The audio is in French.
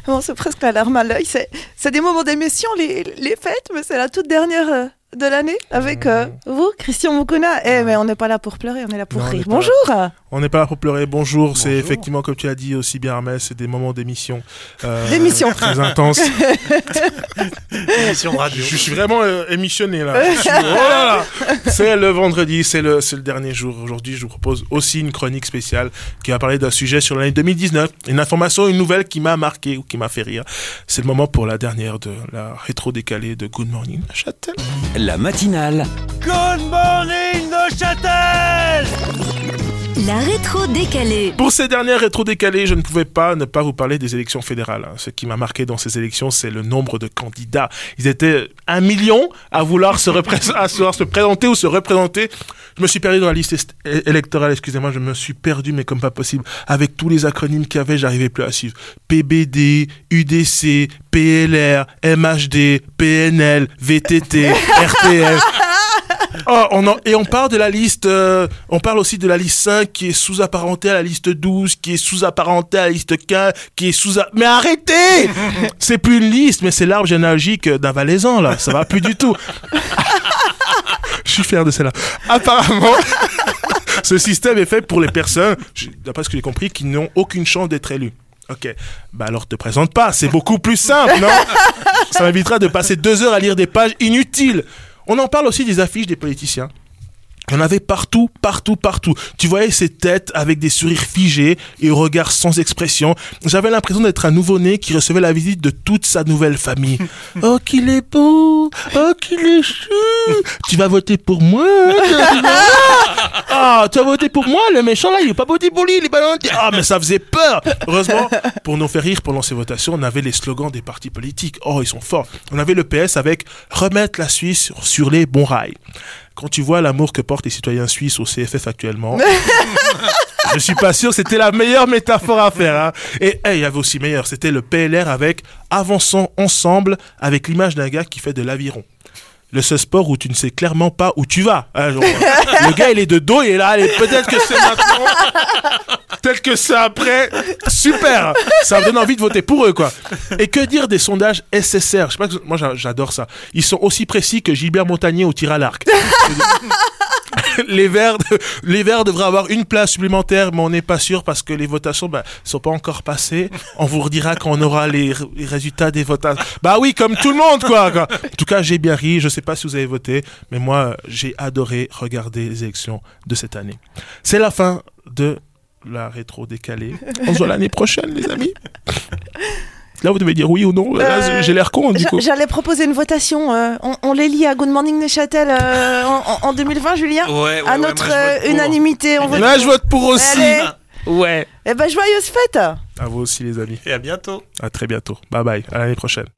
Bon, c'est presque la larme à l'œil. C'est des moments d'émotion, les fêtes, mais c'est la toute dernière de l'année avec vous, Christian Moukouna. Mais on n'est pas là pour pleurer, on est là pour rire. Bonjour. On n'est pas là pour pleurer. Bonjour. C'est effectivement, comme tu as dit aussi bien, Armel, c'est des moments d'émission. D'émission. Très intenses. Émission radio. Je suis vraiment émissionné là. Oh là là. C'est le vendredi, c'est le dernier jour. Aujourd'hui, je vous propose aussi une chronique spéciale qui va parler d'un sujet sur l'année 2019. Une information, une nouvelle qui m'a marqué ou qui m'a fait rire. C'est le moment pour la dernière de la rétro décalée de Good Morning Neuchâtel. La matinale. Good morning Neuchâtel. La rétro décalée. Pour ces dernières rétro décalées, je ne pouvais pas ne pas vous parler des élections fédérales. Ce qui m'a marqué dans ces élections, c'est le nombre de candidats. Ils étaient 1 million à vouloir se présenter ou se représenter. Je me suis perdu dans la liste électorale, excusez-moi, je me suis perdu, mais comme pas possible. Avec tous les acronymes qu'il y avait, j'arrivais plus à suivre. PBD, UDC, PLR, MHD, PNL, VTT, RTL. On parle de la liste, on parle aussi de la liste 5 qui est sous-apparentée à la liste 12, qui est sous-apparentée à la liste 15, qui est Mais arrêtez! C'est plus une liste, mais c'est l'arbre généalogique d'un Valaisan, là. Ça va plus du tout. Je suis fier de celle-là. Apparemment, ce système est fait pour les personnes, d'après ce que j'ai compris, qui n'ont aucune chance d'être élues. Ok, alors te présente pas, c'est beaucoup plus simple, non? Ça m'évitera de passer 2 heures à lire des pages inutiles. On en parle aussi des affiches des politiciens. Il y en avait partout. Tu voyais ces têtes avec des sourires figés et au regard sans expression. J'avais l'impression d'être un nouveau-né qui recevait la visite de toute sa nouvelle famille. Oh, qu'il est beau! Oh, qu'il est chou! Tu vas voter pour moi? Ah, tu vas voter pour moi? Le méchant là, il est pas bodybuildé, il est pas... Ah, mais ça faisait peur! Heureusement, pour nous faire rire pendant ces votations, on avait les slogans des partis politiques. Oh, ils sont forts. On avait le PS avec « Remettre la Suisse sur les bons rails ». Quand tu vois l'amour que portent les citoyens suisses au CFF actuellement, je suis pas sûr que c'était la meilleure métaphore à faire. Hein. Et il y avait aussi meilleur, c'était le PLR avec « Avançons ensemble » avec l'image d'un gars qui fait de l'aviron. Le seul sport où tu ne sais clairement pas où tu vas. Hein, genre, le gars, il est de dos, il est là, allez, peut-être que c'est maintenant, peut-être que c'est après. Super! Ça me donne envie de voter pour eux, quoi. Et que dire des sondages SSR? Je sais pas, moi, j'adore ça. Ils sont aussi précis que Gilbert Montagnier au tir à l'arc. Les Verts devraient avoir une place supplémentaire, mais on n'est pas sûr parce que les votations sont pas encore passées. On vous redira quand on aura les résultats des votations. Bah oui, comme tout le monde, quoi. En tout cas, j'ai bien ri. Je sais pas si vous avez voté, mais moi, j'ai adoré regarder les élections de cette année. C'est la fin de la rétro décalée. On se voit l'année prochaine, les amis. Là, vous devez dire oui ou non. Là, j'ai l'air con, du coup. J'allais proposer une votation. On les lit à Good Morning Neuchâtel en 2020, Julien. Ouais, à notre unanimité. Là, je vote pour aussi. Allez. Ouais. Eh ben, joyeuse fête. À vous aussi, les amis. Et à bientôt. À très bientôt. Bye bye. À l'année prochaine.